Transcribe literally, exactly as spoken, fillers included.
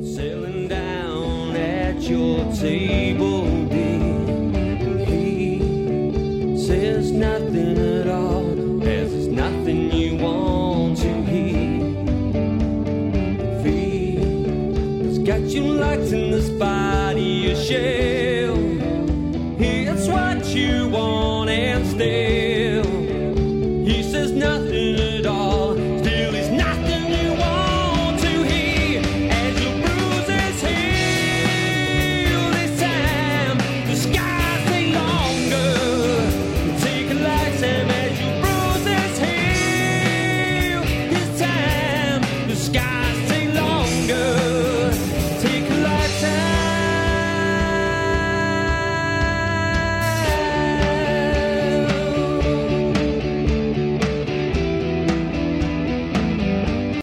Settling down at your table, dear. He says nothing at all, as there's nothing you want to hear. Fear's got you locked in the spot of your shell. It's what you want and still. He says nothing at all, still he's nothing you want to hear. As your bruises heal this time, the skies stay longer. Take a lifetime as your bruises heal this time, the skies